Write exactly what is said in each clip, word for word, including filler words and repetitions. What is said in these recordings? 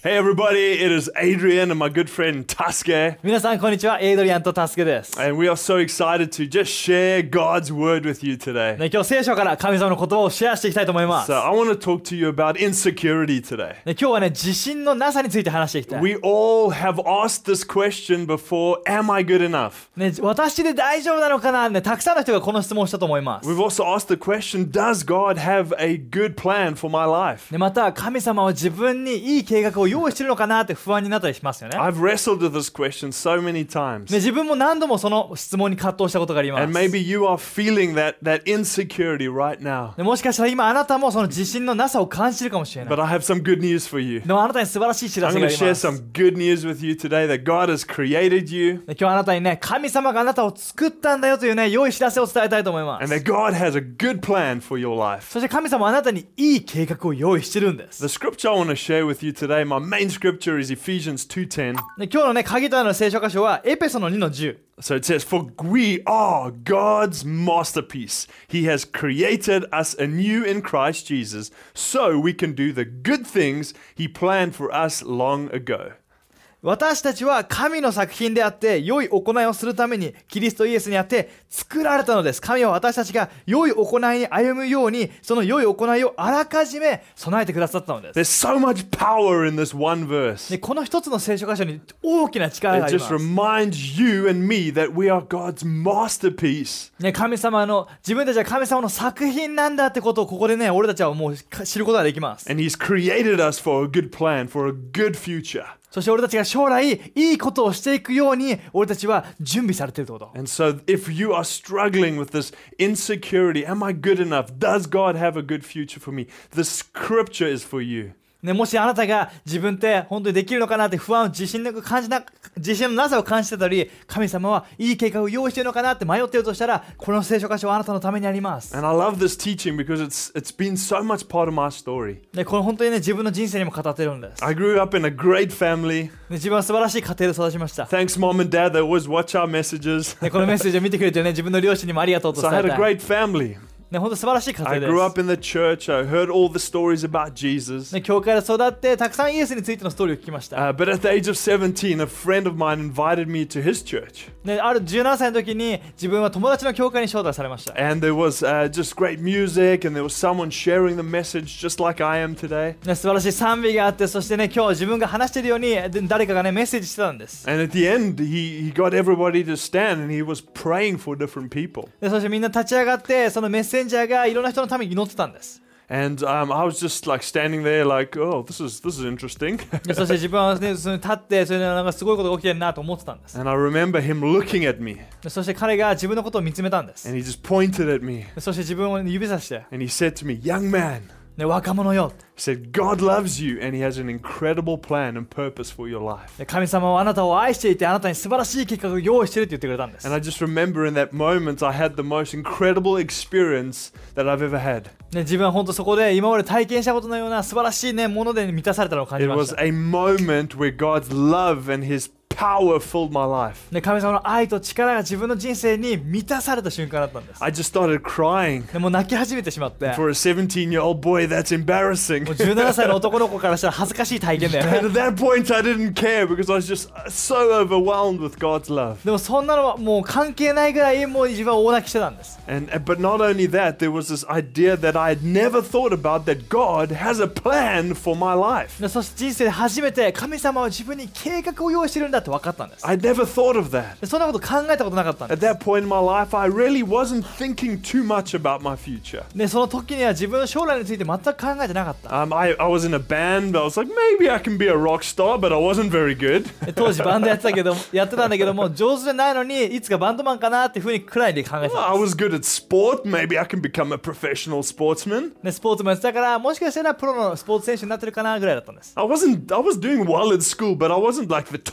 Hey everybody, it is Adrian and my good friend Taske. 皆さんこんにちは、エイドリアンとタスケです。 And we are so excited to just share God's word with you today. ね、今日聖書から神様の言葉をシェアしていきたいと思います。 So I want to talk to you about insecurity today. ね、今日はね、自信のなさについて話していきたい。 We all have asked this question before, am I good enough? ね、私で大丈夫なのかな、ね、たくさんの人がこの質問をしたと思います。 We've also asked the question, does God have a good plan for my life? ね、また神様は自分にいい計画を用意しているのかなって不安になったりしますよね。 I've wrestled with this question so many times. ね、自分も何度もその質問に葛藤したことがあります。 And maybe you are feeling that, that insecurity right now. ね、もしかしたら今あなたもその自信のなさを感じているかもしれない。 But I have some good news for you. でもあなたに素晴らしい知ら I'm せ going が to あり share ます。 some good news with you today that God has created you. 今日あなたにね、神様があなたを作ったんだよというね、良い知らせを伝えたいと思いま And す。 that God has a good plan for your life. そして神様はあなたにいい計画を用意してるんです。 The scripture I want to share with you today, my main scripture is Ephesians two ten. で今日のね、鍵となる聖書箇所はエペソのにのじゅう。 So it says, For we are God's masterpiece. He has created us anew in Christ Jesus so we can do the good things He planned for us long ago. 私たちは神の作品であって良い行いをするためにキリストイエスにあって作られたのです。神は私たちが良い行いに歩むようにその良い行いをあらかじめ備えてくださったのです。 There's so much power in this one verse. でこの一つの聖書箇所に大きな力があ It りま just す。 reminds you and me that we are God's masterpiece. ね、神様の自分たちは神様の作品なんだってことをここでね、俺たちはもう知ることができます。 And He's created us for a good plan, for a good future. そして俺たちが将来いいことをしていくように俺たちは準備されているってこと。 And so if you are struggling with this insecurity, am I good enough? Does God have a good future for me? The scripture is for you. ね、もしあなたが自分って本当にできるのかなって不安、自信の感じな自信のなさを感じてたり、神様はいい計画を用意しているのかなって迷っているとしたら、この聖書箇所はあなたのためにあります。 And I love this teaching because it's it's been so much part of my story. ね、これ本当にね、自分の人生にも語ってるんです。 I grew up in a great family. ね、自分は素晴らしい家庭で育ちました。 Thanks, Mom and Dad. They always watch our messages. ね、このメッセージを見てくれてるね、自分の両親にもありがとうと So 伝 I え had た a い。 great family. ね、本当素晴らしい家 I 庭で grew す。 up in the church. I heard all the stories about Jesus. ね、教会で育ってたくさんイエスについてのストーリーを聞きました。 Uh, but at the age of seventeen, a friend of mine invited me to his church. ね、あるじゅうななさいの時に自分は友達の教会に招待されました。 And there was uh, just great music, and there was someone sharing the message just like I am today. ね、素晴らしい賛美があって、そしてね、今日自分が話しているようにで誰かがねメッセージしてたんです。 And at the end, he, he got everybody to stand, and he was praying for different people. でそしてみんな立ち上がってそのメッセンジャーがいろんな人のために祈ってたんです。 And um, I was just like standing there, like, oh, this is this is interesting. でそして自分はねその立ってそれでなんかすごいことが起きてるなと思ってたんです。 And I remember him looking at me, でそして彼が自分のことを見つめたんです。 and he just pointed at me, でそして自分を指さして、 and he said to me, "Young man," ね、若者よ。 he said, "God loves you, and He has an incredible plan and purpose for your life." で神様はあなたを愛していてあなたに素晴らしい計画を用意しているって言ってくれたんです。 And I just remember in that moment, I had the most incredible experience that I've ever had. ね、自分は本当そこで今まで体験したことのような素晴らしい、ね、もので満たされたのを感じ It まし was た。 a moment where God's love and His power filled my life. ね、神様の愛と力が自分の人生に満たされた瞬間だったんです。 I just started crying. でもう泣き始めてしまって、 For a seventeen-year-old boy, that's embarrassing. もうじゅうななさいの男の子からしたら恥ずかしい体験だよ And ね。 at that point, I didn't care because I was just so overwhelmed with God's love. でもそんなのはもう関係ないぐらいもう自分は大泣きしてたんです。 And but not only that, there was this idea that I had never thought about that God has a plan for my life. でそして人生で初めて神様は自分に計画を用意してるんだって分かったんです。 I never thought of that. でそんなこと考えたことなかったんで At す。 that point in my life, I really wasn't thinking too much about my future. でその時には自分の将来について全く考えてなかった。 Um, I, I was in a band. I was like, maybe I can be a rock star, but I wasn't very good. で当時バンドやってたけどやってたんだけども上手じゃないのにいつかバンドマンかなっていうふうにくらいで考えてた I んです。 was good at sport. Maybe I can become a professional sportsman. でスポーツもやってたからもしかしたらプロのスポーツ選手になってるかなぐらいだったんです。 I wasn't. I was doing well at school, but I wasn't like the top of the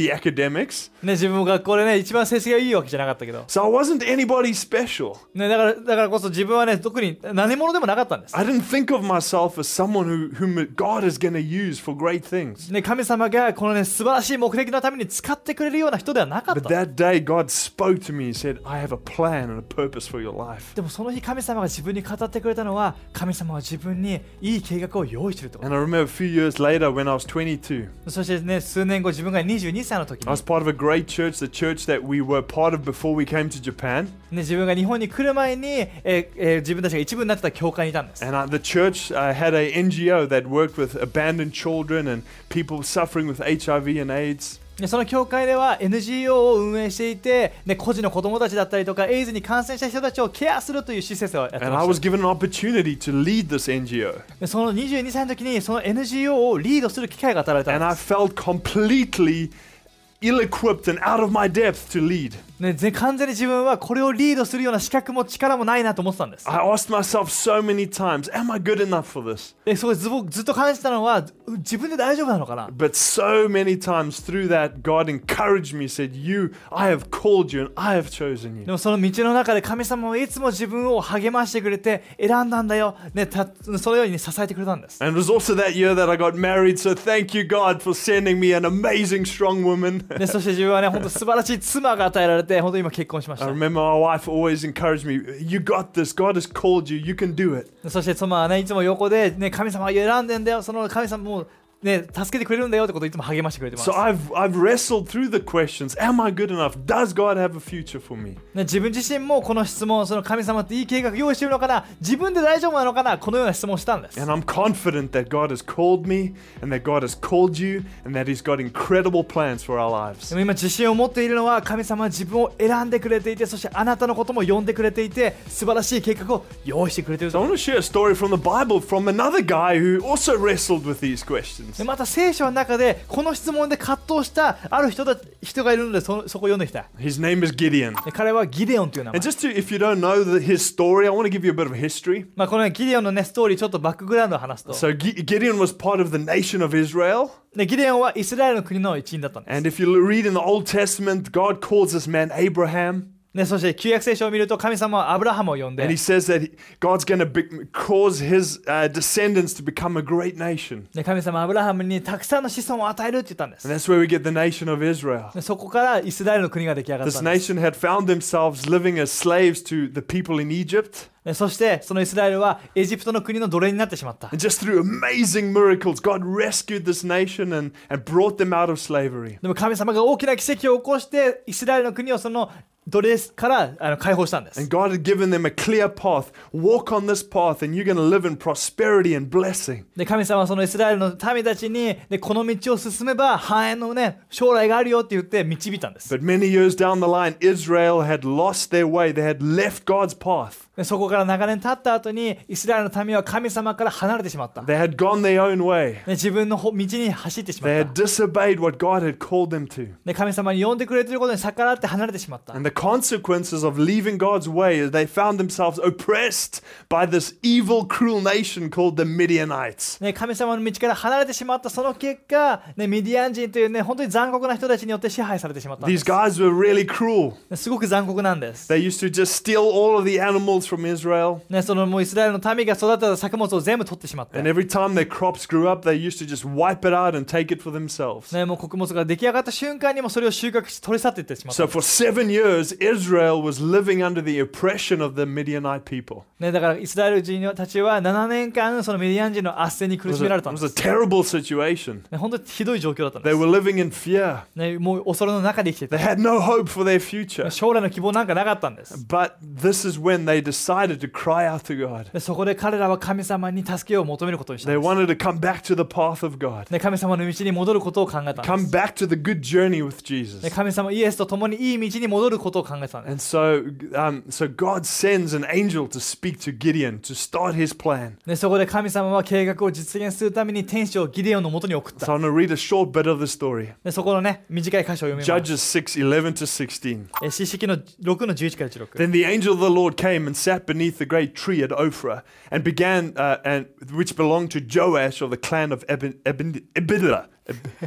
the academics. ね、自分も学校でね、一番成績がいいわけじゃなかったけど。 So I wasn't anybody special. ね、だから、だからこそ自分はね、特に何者でもなかったんです。 I didn't think of myself as someone who, whom God is going to use for great things. ね、神様がこのね、素晴らしい目的のために使ってくれるような人ではなかっ But た。 that day, God spoke to me and said, I have a plan and a purpose for your life. でもその日神様が自分に語ってくれたのは、神様は自分にいい計画を用意していると。 And I remember a few years later when I was twenty-two, そしてね、数年後自分がにじゅうにさいの時に、 I was part of a great church, the church that we were part of before we came to Japan. ね、自分が日本に来る前に、えーえー自分たちが一部になってた教会にいたんです。 And uh, the church uh, had a N G O that worked with abandoned children and people suffering with H I V and AIDS. でその教会では エヌジーオー を運営していて、ね、孤児の子供たちだったりとかエイズに感染した人たちをケアするという施設をやって And ま I was し given an opportunity to lead this N G O. た。でそのにじゅうにさいの時にその エヌジーオー をリードする機会が与えられた And ん I です。 felt completely ill-equipped and out of my depth to lead. ね、ぜ完全に自分はこれをリードするような資格も力もないなと思ってたんです。 I asked myself so many times, am I good enough for this? でそこでずずっと感じたのは自分で大丈夫なのかな。 But so many times through that, God encouraged me, said, you, I have called you and I have chosen で you. もその道の中で神様はいつも自分を励ましてくれて選んだんだよ、ね、たそのように支えてくれたんです。 And it was also that year that I got married, so thank you, God, for sending me an amazing, strong woman. でそして自分はね本当素晴らしい妻が与えられて本当に今結婚しまし I た。 remember my wife always encouraged me, you got this, God has called you, you can do it. そして妻はねいつも横で、ね、神様が選んでんだよ、その神様もね、助けてくれるんだよってことをいつも励ましてくれてます。 So I've, I've wrestled through the questions, am I good enough? Does God have a future for me? ね、自分自身もこの質問、その神様っていい計画用意してるのかな、自分で大丈夫なのかな、このような質問をしたんです。 And I'm confident that God has called me and that God has called you and that He's got incredible plans for our lives. でも今自信を持っているのは神様は自分を選んでくれていて、そしてあなたのことも呼んでくれていて、素晴らしい計画を用意してくれている So と。 I want to share a story from the Bible from another guy who also wrestled with these questions. でまた聖書の中でこの質問で葛藤したある人だ人がいるので そ, そこを読んできた。 His name is Gideon. で彼はギデオンという名前 And。just to, if you don't know the, his story, I want to give you a bit of history. まあこの、ね、ギデオンの、ね、ストーリーちょっとバックグラウンドを話すと、 So G- Gideon was part of the nation of Israel. でギデオンはイスラエルの国の一員だったんです。 And if you read in the Old Testament, God calls this man Abraham. ね、そして旧約聖書を見ると神様はアブラハムを呼ん And で he、says that he, God's going to be, cause his uh, descendants to become a great nation. ね、神様はアブラハムにたくさんの子孫を与えるって言ったんで And す。 that's where we get the nation of Israel. でそこからイスラエルの国が出来上がっ This たんです。 nation had found themselves living as slaves to the people in Egypt. でそしてそのイスラエルはエジプトの国の奴隷になってしまった。 And just through amazing miracles, God rescued this nation and, and brought them out of slavery. でも神様が大きな奇跡を起こしてイスラエルの国をその奴隷からあの解放したんです。 And God had given them a clear path. Walk on this path and you're going to live in prosperity and blessing. で神様はそのイスラエルの民たちにでこの道を進めば繁栄のね将来があるよって言って導いたんです。 But many years down the line, Israel had lost their way. They had left God's path. でそこから長年経った後にイスラエルの民は神様から離れてしまった。で They had gone their own way. 自分の道に走ってしま They っ had た。 disobeyed what God had called them to. で神様に呼んでくれていることに逆らって離れてしまった。 And the consequences of leaving God's way is they found themselves oppressed by this evil, cruel nation called the Midianites. ね、神様の道から離れてしまったその結果、ね、ミディアン人というね本当に残酷な人たちによって支配されてしまったんで These す。 guys were really cruel. すごく残酷なんです。 They used to just steal all of the animals from Israel. ね、そのもうイスラエルの民が育てた作物を全部取ってしまって、 And every time their crops grew up, they used to just wipe it out and take it for themselves. ね、もう穀物が出来上がった瞬間にもそれを収穫し取り去っていってしまった。 So for seven years, Israel was living under the oppression of the Midianite people. ね、だからイスラエル人たちはななねんかんそのミディアン人の圧政に It 苦 was しめら a, れたん it で was す。 a terrible situation. ね、本当にひどい状況だったんで They す。 were living in fear. ね、もう恐れの中で生きて They て、 had no hope for their future. 将来の希望なんかなかったんです。 But this is when they decided to cry out to God. でそこで彼らは神様に助けを求めることにしたん They です。 wanted to come back to the path of God. ね、神様の道に戻ることを考えたん Come です。 back to the good journey with ね、 Jesus. 神様イエスと共にいい道に戻ることを考えてたんです。 And so, um, so God sends an angel to speak to Gideon to start his plan. ね、そこで神様は計画を実現するために天使をギデオンのもとに送っ So た。 I'm going to read a short bit of the story. でそこのね短い箇所を読みます。 Judges six, eleven to sixteen. え詩式のろくのじゅういちからじゅうろく。 Then the angel of the Lord came and sat beneath the great tree at Ophrah and began, uh, and which belonged to Joash of the clan of Eben, Eben, Abida.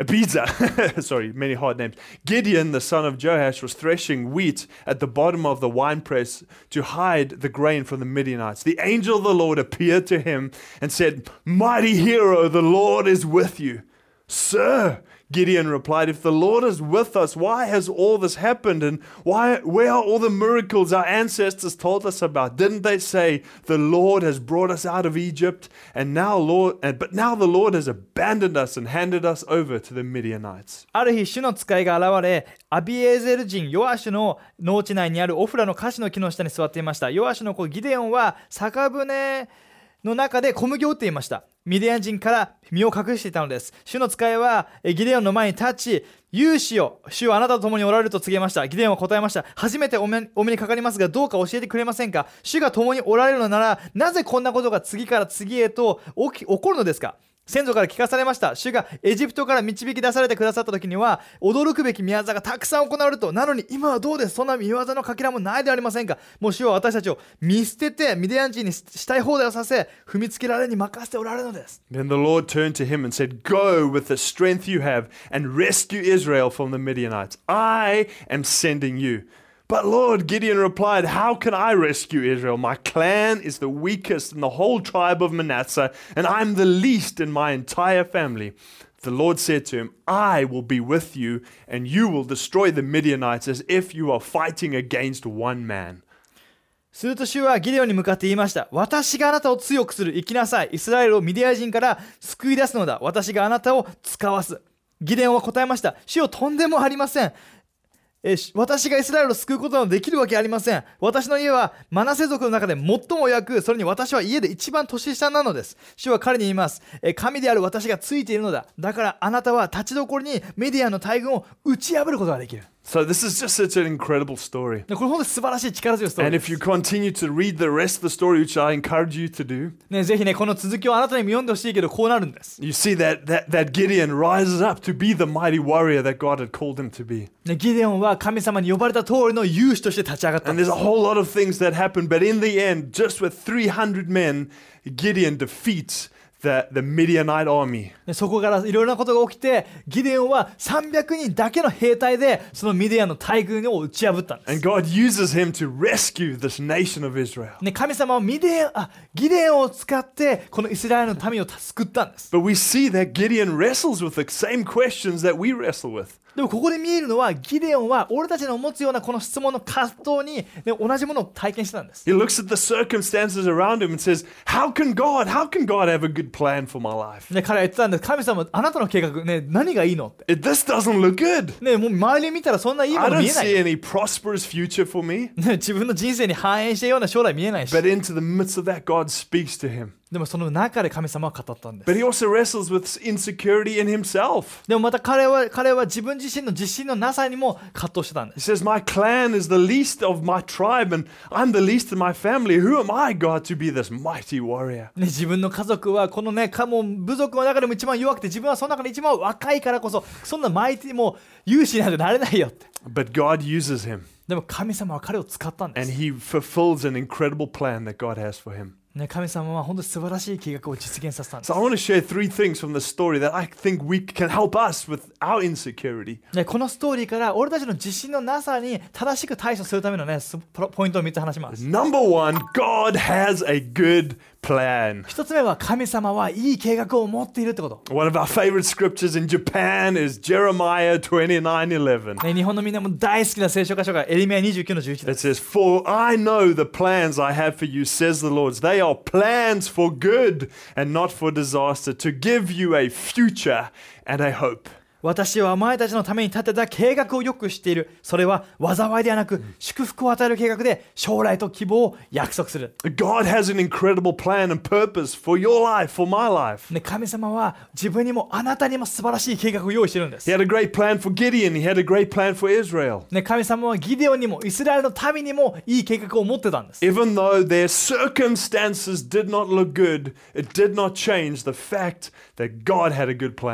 Abijah, sorry, many hard names. Gideon, the son of Joash, was threshing wheat at the bottom of the winepress to hide the grain from the Midianites. The angel of the Lord appeared to him and said, "Mighty hero, the Lord is with you." "Sir," Gideon replied, "if the Lord is with us, why has all this happened? And why, where are all the miracles our ancestors told us about? Didn't they say, the Lord has brought us out of Egypt, and now Lord, and, but now the Lord has abandoned us and handed us over to the Midianites." ある日、主の使いが現れ、アビエゼル人ヨアシュの農地内にあるオフラのカシの木の下に座っていました。ヨアシュの子ギデオンは酒舟の中で小麦を打っていました。ミディアン人から身を隠していたのです。主の使いはギデオンの前に立ち、勇士よ、主はあなたと共におられると告げました。ギデオンは答えました。初めてお目、お目にかかりますが、どうか教えてくれませんか。主が共におられるのなら、なぜこんなことが次から次へと起き、起こるのですか。先祖から聞かされました。主がエジプトから導き出されてくださった時には、驚くべき宮業がたくさん行われると。なのに今はどうです。そんな見業のかけらもないではありませんか。もう主は私たちを見捨ててミディアン人にしたい放題をさせ、踏みつけられに任せておられるのです。 Then the Lord turned to him and said, "Go with the strength you have and rescue Israel from the Midianites. I am sending you." "But Lord," Gideon replied, "how can I rescue Israel? My clan is the weakest in the whole tribe of Manasseh, and I'm the least in my entire family." The Lord said to him, "I will be with you, and you will destroy the Midianites as if you are fighting against one man." すると主はギデオンに向かって言いました。私があなたを強くする。行きなさい。イスラエルをミディア人から救い出すのだ。私があなたを使わす。ギデオンは答えました。主よ、とんでもありません。え私がイスラエルを救うことのできるわけありません。私の家はマナセ族の中で最も弱く、それに私は家で一番年下なのです。主は彼に言います。え神である私がついているのだ。だからあなたは立ちどころにメディアの大軍を打ち破ることができる。 So this is just such an incredible story. これ本当に素晴らしい力強いストーリー And です。 if you continue to read the rest of the story, which I encourage you to do, ね、ぜひね、この続きをあなたにも読んでほしいけど、こうなるんです。 you see that, that, that Gideon rises up to be the mighty warrior that God had called him to be. ね、ギデオンは神様に呼ばれた通りの勇士として立ち上がったん And です。 there's a whole lot of things that happen, but in the end, just with three hundred men, Gideon defeats the, the Midianite army. でそこからいろいろなことが起きて、ギデオンはさんびゃくにんだけの兵隊でそのミディアンの大軍を打ち破ったんです。 And God uses him to rescue this nation of Israel. ね、神様はミデオンあギデオンを使ってこのイスラエルの民を救ったんです。 But we see that Gideon wrestles with the same questions that we wrestle with. でもここで見えるのはギデオンは俺たちの持つようなこの質問の葛藤に、ね、同じものを体験してたんです。 He looks at the circumstances around him and says, How can God, how can God have a good plan for my life? ね、彼は言ってたんです。神様、あなたの計画、ね、何がいいのって。 It, this doesn't look good. ね、もう周り見たらそんないいも I の don't 見えない see any prosperous future for me. ね、自分の人生に反映したような将来見えないし。 But into the midst of that, God speaks to him. でもその中で神様は語ったんです。 But he also wrestles with insecurity in himself. でもまた彼は彼は自分自身の自信のなさにも葛藤してたんで He す。 says, My clan is the least of my tribe, and I'm the least in my family. Who am I, God, to be this mighty warrior? ね、自分の家族はこのね、かもう部族の中でも一番弱くて、自分はその中で一番若いからこそ、そんなマイティもう勇士なんてなれないよって。 But God uses him, でも神様は彼を使ったんで and す。 he fulfills an incredible plan that God has for him. ね、神様は本当に素晴らしい計画を実現させたんです。 So I want to share three things from the story that I think we can help us with our insecurity. ね、このストーリーから俺たちの自信のなさに正しく対処するためのね、スポポイントをみっつ話します。 Number one, God has a good plan. 一つ目は神様はいい計画を持っているってこと。 One of our favorite scriptures in Japan is Jeremiah twenty-nine eleven. ね、日本のみんなも大好きな聖書箇所がエレミヤにじゅうきゅうのじゅういち で It す。 says, For I know the plans I have for you, says the Lord. They are plans for good and not for disaster, to give you a future and a hope. 私はお前たちのために立てた計画をよく知っている。それは災いではなく祝福を与える計画で将来と希望を約束する。 God has an incredible plan and purpose for your life, for my life. ね、神様は自分にもあなたにも素晴らしい計画を用意しているんです。 He had a great plan for Gideon. He had a great plan for Israel. ね、神様はギデオンにもイスラエルの民にもいい計画を持ってたんです。 Even though their circumstances did not look good, it did not change the fact that God had a good plan.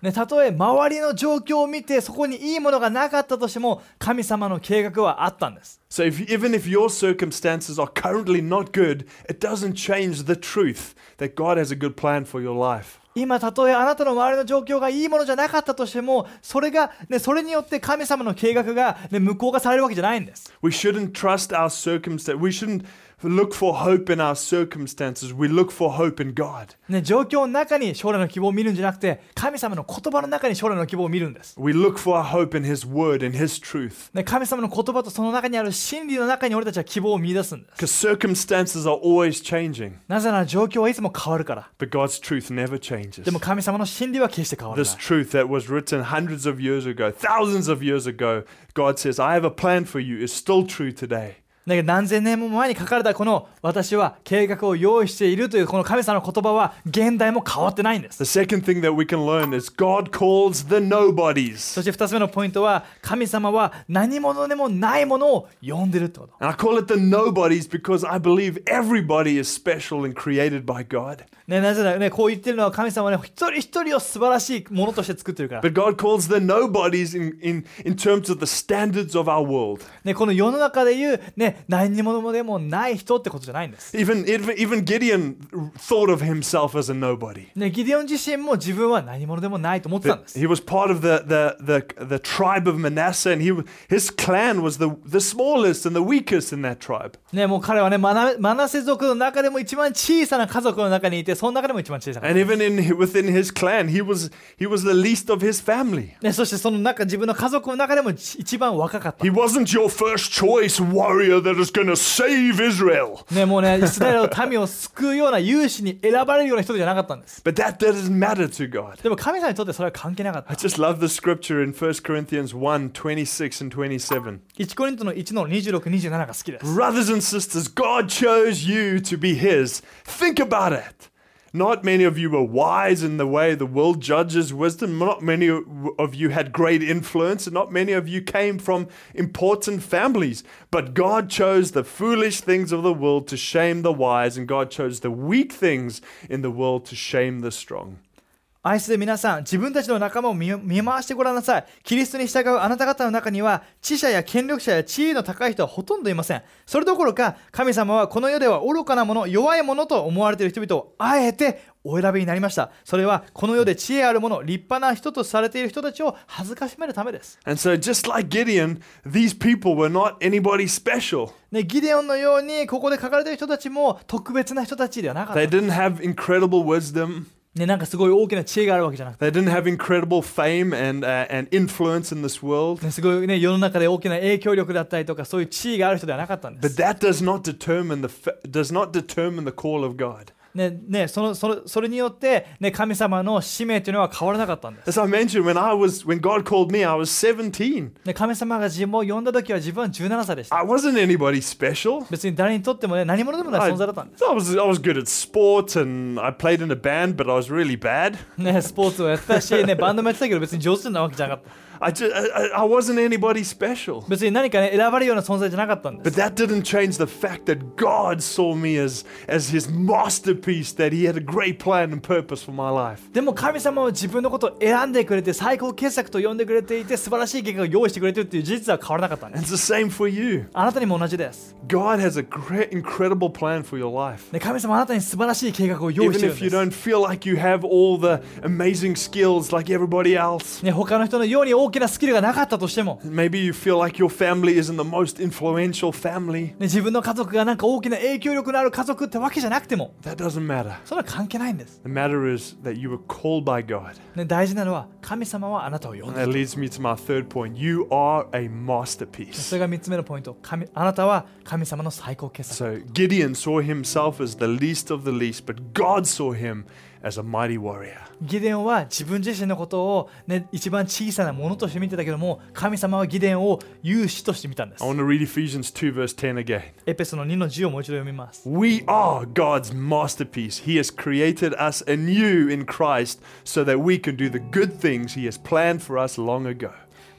ね、たとえ周りの状況を見てそこにいいものがなかったとしても、神様の計画はあったんです。 So if, even if your circumstances are currently not good, it doesn't change the truth that God has a good plan for your life. 今たとえあなたの周りの状況がいいものじゃなかったとしても、それが、ね、それによって神様の計画が、ね、無効化されるわけじゃないんです。 We shouldn't trust our circumstances. We shouldn't look for hope in our circumstances. We look for hope in God. ね、状況の中に将来の希望を見るんじゃなくて、神様の言葉の中に将来の希望を見るんです。 We look for our hope in His Word and His truth. ね、神様の言葉とその中にある真理の中に俺たちは希望を見出すんです。 Because circumstances are always changing. なぜなら状況はいつも変わるから。 But God's truth never changes. でも神様の真理は決して変わらない。 This truth that was written hundreds of years ago, thousands of years ago, God says, I have a plan for you, is still true today. だけど何千年も前に書かれたこの私は計画を用意しているというこの神様の言葉は現代も変わってないんです。 The second thing that we can learn is God calls the nobodies. そして二つ目のポイントは、神様は何者でもないものを呼んでるってこと。 And I call it the nobodies because I believe everybody is special and created by God. ね、なぜならね、こう言ってるのは神様はね、一人一人を素晴らしいものとして作ってるから。 But God calls the nobodies in, in, in terms of the standards of our world. ね、この世の中でいう、ね、何者でもない人ってことじゃないんです。 Even, even, even Gideon thought of himself as a nobody. ね、ギデオン自身も自分は何者でもないと思ってたんです。 He was part of the, the, the, the tribe of Manasseh, and he, his clan was the, the smallest and the weakest in that tribe. ね、もう彼はね、マナ、マナセ族の中でも一番小さな家族の中にいて、その中でも一番小さな。 And even in, within his clan, he was, he was the least of his family. ね、そしてその中、自分の家族の中でも一番若かった。 He wasn't your first choice warrior that is going to save Israel. ね、もうね、イスラエルの民を救うような勇士に選ばれるような人じゃなかったんです。 But that doesn't matter to God. でも神様にとってそれは関係なかっ I た。 just love the scripture in First Corinthians one, twenty-six and twenty-seven. いちコリントのいちのにじゅうろく、にじゅうななが好きです。 Brothers and sisters, God chose you to be His. Think about it. Not many of you were wise in the way the world judges wisdom. Not many of you had great influence, and not many of you came from important families. But God chose the foolish things of the world to shame the wise, and God chose the weak things in the world to shame the strong. 愛する皆さん、自分たちの仲間を 見, 見回してごらんなさい。キリストに従うあなた方の中には、知者や権力者や地位の高い人はほとんどいません。それどころか、神様はこの世では愚かなもの、弱いものと思われている人々をあえてお選びになりました。それはこの世で知恵あるもの、立派な人とされている人たちを恥ずかしめるためです。 And so just like Gideon, these people were not anybody special. ね、ギデオンのように、ここで書かれている人たちも特別な人たちではなかった。 They didn't have incredible wisdom. ね、なんかすごい大きな知恵があるわけじゃなくて、 They didn't have incredible fame and, uh, and influence in this world. ね、すごいね、世の中で大きな影響力だったりとか、そういう地位がある人ではなかったんで But す。 that does not determine the fa- does not determine the call of God. ねね、そのそのそれによって、ね、神様の使命というのは変わらなかったんです。 As I mentioned, when I was when God called me, I was seventeen. ね、神様が自分を呼んだ時は自分はじゅうななさいでした。 I wasn't anybody special. 別に誰にとっても、ね、何者でもない I, 存在だったんです。 I was I was good at sport and I played in a band, but I was really bad. ね、スポーツをやってたし、ね、バンドもやってたけど別に上手なわけじゃなかった。 I just I, I wasn't anybody special. 別に何かね、選ばれるような存在じゃなかったんで But す。 that didn't change the fact that God saw me as as His masterpiece, that He had a great plan and purpose for my life. でも神様は自分のことを選んでくれて、最高傑作と呼んでくれていて、素晴らしい計画を用意してくれているっていう事実は変わらなかったんで And す。 it's the same for you. あなたにも同じです。 God has a great, incredible plan for your life. ね、神様はあなたに素晴らしい計画を用意 Even しているん if you です。 don't feel like you have all the amazing skills like everybody else. ね、他の人のように大きなスキルがなかったとしても、 Maybe you feel like your family isn't the most influential family. ね、自分の家族がなんか大きな影響力のある家族ってわけじゃなくても、 That doesn't matter. それは関係ないんです。 The matter is that you were called by God. ね、大事なのは神様はあなたを呼ん And でい that る。 leads me to my third point. You are a そ masterpiece. れがみっつめのポイント。神あなたは神様の最高傑作。 So Gideon saw himself as the least of the least, but God saw him as a mighty warrior. ギデオンは自分自身のことを、ね、一番小さなものとして見てたけども、神様はギデオンを勇士として見たんです。 I want to read Ephesians two verse ten again. エペソのにのじゅうをもう一度読みます。 We are God's masterpiece. He has created us anew in Christ so that we can do the good things He has planned for us long ago.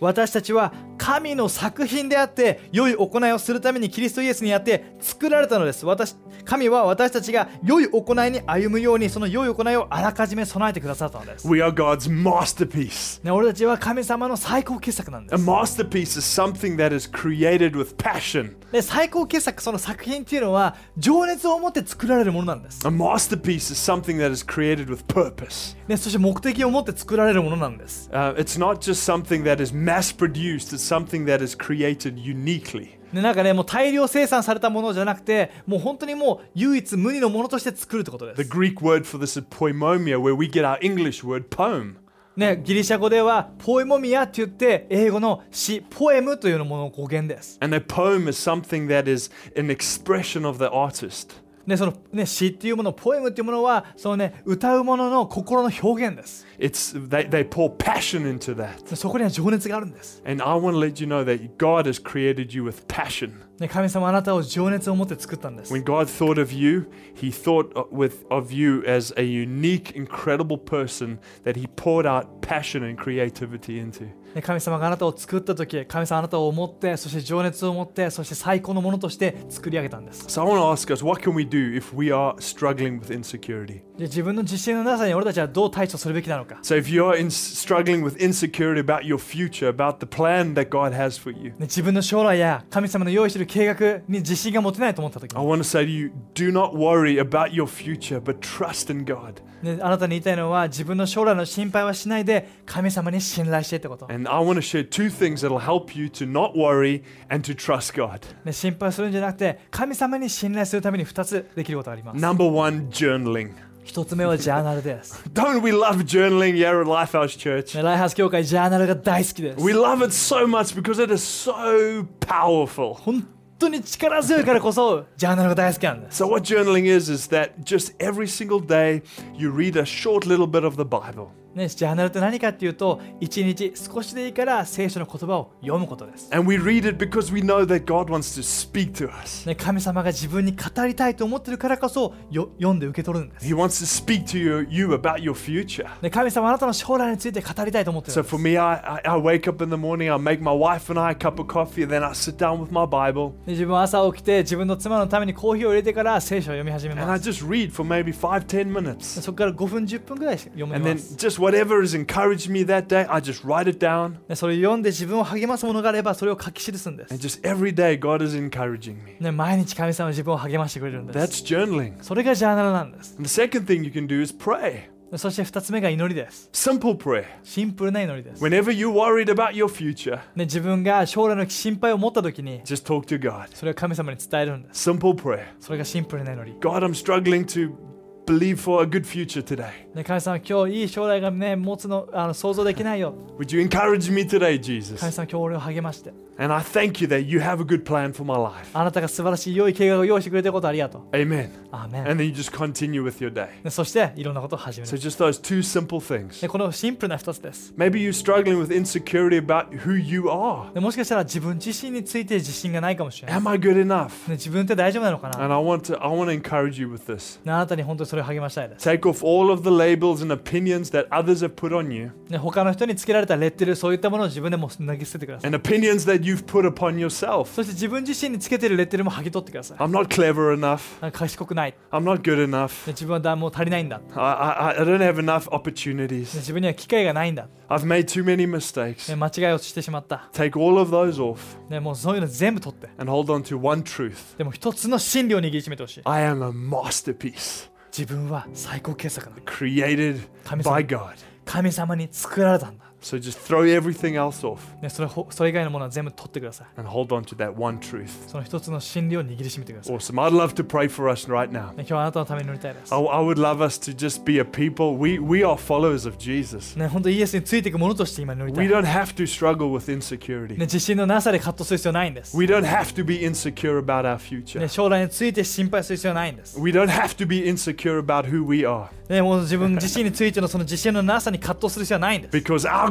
私たちは神の作品であって良い行いをするためにキリストイエスにあって作られたのです。私神は私たちが良い行いに歩むようにその良い行いをあらかじめ備えてくださったのです。 We are God's masterpiece. ね、俺たちは神様の最高傑作なんで A す。 masterpiece is something that is created with passion. で最高傑作、その作品っていうのは情熱を持って作られるものなんです。 A masterpiece is something that is created with purpose. ね、そして目的を持って作られるものなんです。 Uh, it's not just something that is mass produced, it's something that is created uniquely. ね、なんかね、もう大量生産されたものじゃなくて、もう本当にもう唯一無二のものとして作るってことで The す。 Greek word for this is poimomia, where we get our English word poem. ね、ギリシャ語ではポエモミアって言って英語の詩、ポエムというものの語源です。 And a poem is something that is an expression of the artist. ね、そのね、詩っていうもの、ポエムっていうものはそのね、歌うものの心の表現です。 It's they, they pour passion into that. そこには情熱があるんです。 And I want to let you know that God has created you with passion. ね、神様はあなたを情熱を持って作ったんです。 When God thought of you, He thought with of you as a unique, incredible person that He poured out passion and creativity into. ね、神様があなたを作った時、神様はあなたを思って、そして情熱を持って、そして最高のものとして作り上げたんです。 So I want to ask us, what can we do if we are struggling with insecurity? で自分の自信のなさに俺たちはどう対処するべきなのか。 So if you're in, struggling with insecurity about your future, about the plan that God has for you, ね、自分の将来や神様の用意している計画に自信が持てないと思った時 I に、 want to say to you, do not worry about your future, but trust in God. ね、あなたに言いたいのは自分の将来の心配はしないで神様に信頼してってこと。 And I want to share two things that will help you to not worry and to trust God. ね、心配するんじゃなくて神様に信頼するためにふたつできることがあります。 Number one, journaling. ひとつめはジャーナルです。 Don't we love journaling here at Lifehouse Church? ね、ライハウス教会ジャーナルが大好きです。 We love it so much because it is so powerful. 本当に力強いからこそジャーナルが大好きなんです。 So what journaling is is that just every single day you read a short little bit of the Bible. ね、ジャーナルって何かっていうと、一日少しでいいから聖書の言葉を読むことです。 And we read it because we know that God wants to speak to us. ね、神様が自分に語りたいと思ってるからこそよ読んで受け取るんです。 He wants to speak to you, you about your future. ね、神様はあなたの将来について語りたいと思ってるん So です。 for me, I, I, I wake up in the morning, I make my wife and I a cup of coffee, and then I sit down with my Bible, で自分は朝起きて自分の妻のためにコーヒーを入れてから聖書を読み始め and ま I す。 just read for maybe five, ten minutes. そこからごふんじゅっぷんぐらい読め And ま then す。 just whatever is encouraged me that day, I just write it down. でそれを読んで自分を励ますものがあればそれを書き記すんです。 And just every day, God is encouraging me. ね、毎日神様は自分を励ましてくれるんです。 That's journaling. それがジャーナルなんです。 And the second thing you can do is pray. でそしてふたつめが祈りです。 Simple prayer. シンプルな祈りです。 Whenever you're worried about your future, ね、自分が将来の心配を持った時に just talk to God. それを神様に伝えるんです。 Simple prayer. それがシンプルな祈り。 God, I'm struggling to believe for a good future today. ね、神様今日いい将来がね持つのあの想像できないよ。 Would you encourage me today, Jesus? 神様今日俺を励まして。 And I thank you that you have a good plan for my life. あなたが素晴らしい良い計画を用意してくれてることありがとう。 Amen. アーメン。 And then you just continue with your day. ね、そしていろんなことを始め So る。 just those two simple things. ね、このシンプルなふたつです。 Maybe you're struggling with insecurity about who you are. ね、もしかしたら自分自身について自信がないかもしれない。 Am I good enough? ね、自分って大丈夫なのかな、 And I want to I want to encourage you with this. ね、あなたに本当にそれを励ましたいです。 Take off all of the labels and opinions that others have put on you, ね、他の人につけられたレッテル、そういったものを自分でも脱ぎ捨ててください。 and opinions that you've put upon yourself. そして自分自身につけてるレッテルも剥ぎ取ってください。 I'm not clever enough. なんか賢くない、ね、 I'm not good enough. 自分はだもう足りないんだ、ね、 I, I, I don't have enough opportunities. 自分には機会がないんだ、 I've made too many mistakes. ね、間違いをしてしまった、 Take all of those off ね、もうそういうの全部取って、 and hold on to one truth. でも一つの真理を握りしめてほしい。 I am a masterpiece 自分は最高傑作だ、 created by God. 神様に作られたんだ、 So just throw everything else off ね、それほそれ以外のものは全部取ってください。 and hold on to that one truth. その一つの真理を握りしめてください。 Awesome. I'd love to pray for us right now. ね、今日はあなたのために祈りたいです。 I, I would love us to just be a people. We, we are followers of Jesus. ね、本当にイエスについていくものとして今祈りた We い。ね、 don't have to struggle with insecurity. 自信のなさで葛藤する必要ないんです。 We don't have to be insecure about our ね、 future. 将来について心配する必要はないんです。 We don't have to be insecure about who we are ね、もう自分自身についてのその自信のなさに葛藤する必要はないんです。 because our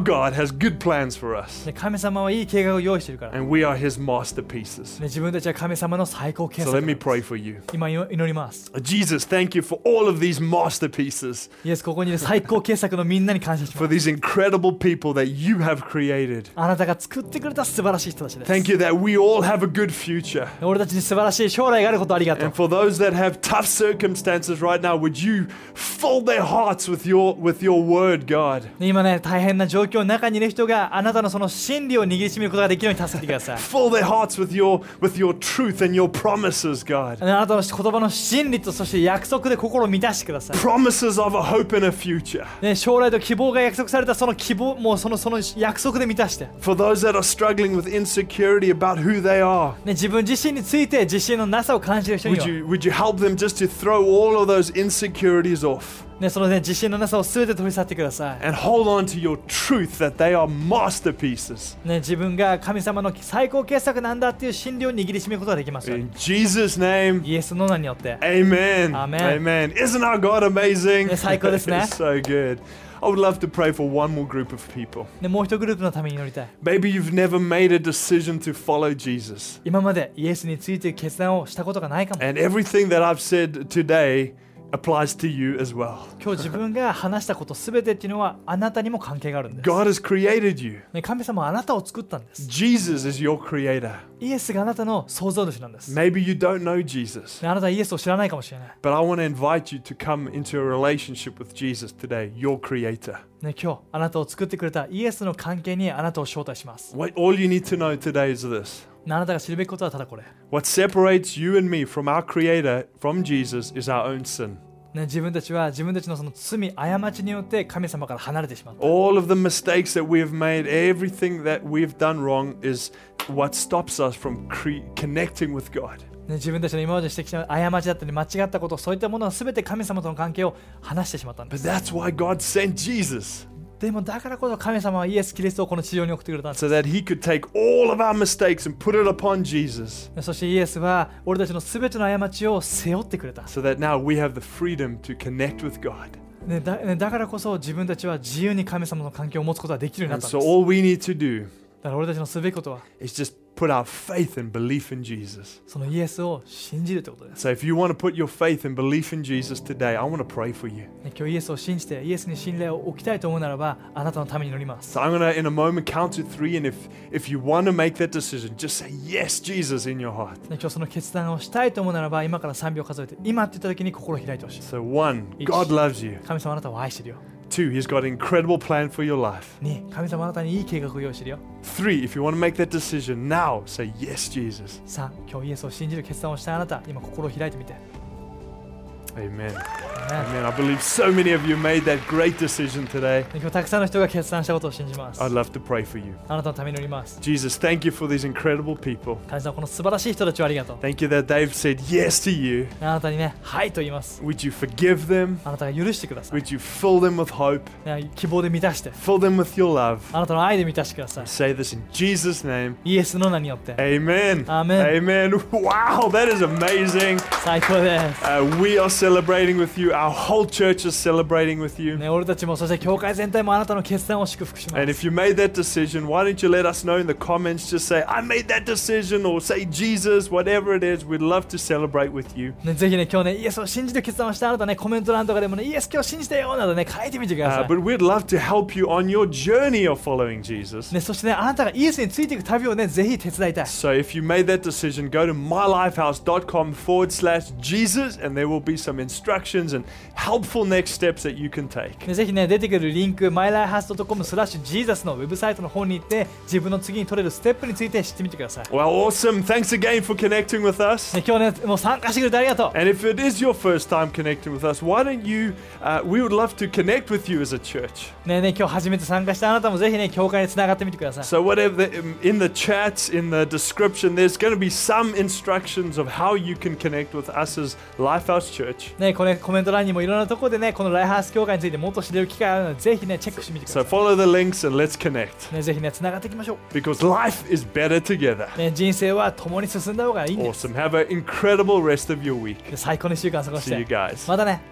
God has good plans for us, ね、神様はいい計画を用意しているから、ね、 and we are His masterpieces. 自分たちは神様の最高傑 So 作 let な me んです。 pray for you. 今祈ります。 Jesus, thank you for all of these masterpieces, イエス、ここにいる最高傑作のみんなに感謝しま for す。 these incredible people that you have created. あなたが作ってくれた素晴らしい人たちです。 Thank you that we all have a good future. 俺たちに素晴らしい将来があることをありがとう And。for those that have tough circumstances right now, would you fill their hearts with your with your word, God? 今ね、大変な状況の中にいる人があなたのその真理を握りしめることができるように助けてください。 Fill their hearts with your with your truth and your promises, God. あなたの言葉の真理とそして約束で心を満たしてください。 Promises of a hope and a future. ね、将来と希望が約束されたその希望もうそのその約束で満たして、ね、 For those that are struggling with insecurity about who they are, 自分自身について自信のなさを感じる人に would は、 you would you help them just to throw all of those insecurities off ね、そのね自信のなさをすべて取り去ってください。 and hold on to your truth that they are masterpieces? ね、自分が神様の最高傑作なんだっていう真理を握りしめることができますように。 In Jesus' name, イエスの名によって。 amen. Amen. Amen. Isn't our God amazing? ね、最高ですね。 It's so good. I would love to pray for one more group of people. ね、もう一グループのために祈りたい。 Maybe you've never made a decision to follow Jesus. 今までイエスについて決断をしたことがないかも。 And everything that I've said today applies to you as well. 今日自分が話したことすべてっていうのはあなたにも関係があるんです。 God has created you. ね、神様はあなたを作ったんです。 Jesus is your creator. イエスがあなたの創造主なんです。 Maybe you don't know Jesus, ね、あなたはイエスを知らないかもしれない。 but I want to invite you to come into a relationship with Jesus today, your creator. ね、今日あなたを作ってくれたイエスの関係にあなたを招待します。 What, all you need to know today is this. ね、あなたが知るべきことはただこれ。 What separates you and me from our creator, from Jesus, is our own sin. ね、自分たちは自分たちのその罪、過ちによって神様から離れてしまった。 All of the mistakes that we have made, everything that we've done wrong is what stops us from cre- connecting with God. ね、自分たちの今までしてきた過ちだったり間違ったこと、そういったものは全て神様との関係を離してしまったんで But す。 that's why God sent Jesus, でもだからこそ神様はイエス・キリストをこの地上に送ってくれたんです。 so that He could take all of our mistakes and put it upon Jesus, そしてイエスは俺たちの全ての過ちを背負ってくれた。 so that now we have the freedom to connect with God. ね、だ, ね、だからこそ自分たちは自由に神様の関係を持つことができるようにな And ったん so です。 all we need to do だから俺たちのすべきことは is just put our faith and belief in Jesus. そのイエスを信じるということです。 So if you want to put your faith and belief in Jesus today, I want to pray for you. ね、今日イエスを信じてイエスに信頼を置きたいと思うならばあなたのために祈ります。 So I'm going to, in a moment, count to three. And if, if you want to make that decision, just say, yes, Jesus, in your heart. ね、今日その決断をしたいと思うならば今からさんびょう数えて今って言った時に心を開いてほしい。 So one, Each. God loves you. 神様あなたを愛してるよ。 Two, He's got an incredible plan for your life. に神様あなたにいい計画を用意してるよ。 Three, if you want to make that decision now, say, yes, Jesus. さん、今日イエスを信じる決断をしたあなた、今心を開いてみて。 Amen. ね、 Amen. I believe so many of you made that great decision today. 今日たくさんの人が決断したことを信じます。 I'd love to pray for you. あなたのために祈ります。 Jesus, thank you for these incredible people. 神様この素晴らしい人たちをありがとう。 Thank you that they've said yes to you. あなたにね、はいと言います。 Would you forgive them? あなたが許してください。 Would you fill them with hope? ね、希望で満たして、 Fill them with your love. あなたの愛で満たしてください。 Say this in Jesus' name. イエスの名によって。 Amen. Amen. Amen. Wow, that is amazing. 最高です。 Uh, we are celebrating with you. Our whole church is celebrating with you. ね、俺たちもそして教会全体もあなたの決断を祝福しま And す。 if you made that decision, why don't you let us know in the comments? Just say, I made that decision, or say Jesus, whatever it is. We'd love to celebrate with you. ね、ぜひね、今日ね、イエスを信じる決断をしたあなたね、コメント欄とかでもね、イエス今日信じたよなどね、書いてみてくださ Uh, い。 but we'd love to help you on your journey of following Jesus. ね、そしてね、あなたがイエスについていく旅をね、ぜひ手伝いたい。 So if you made that decision, go to mylifehouse.com forward slash Jesus, and there will be some instructions and helpful next steps that you can take. ね、ぜひね、出てくるリンク、マイライハースドットコムスラッシュジーザスのウェブサイトの方に行って、自分の次に取れるステップについて知ってみてください。 Well, awesome. Thanks again for connecting with us. ね、今日ね、もう参加してくれてありがとう。 And if it is your first time connecting with us, why don't you, uh, we would love to connect with you as a church. ねえねえ、今日初めて参加したあなたもぜひね、教会につながってみてください。 So whatever, the, in the chats, in the description, there's going to be some instructions of how you can connect with us as Lifehouse Church. ね、これコメント欄にもいろんなところでね、このライハース教会についてもっと知れる機会があるので、ぜひね、チェックしてみてくださ So い。 follow the links and let's connect. ね、ぜひね、つながっていきましょう。 Because life is better together. ね、人生は共に進んだ方がいいんです。 Awesome. Have an incredible rest of your week. で最高のいっしゅうかん過ごし See you て。 guys. またね。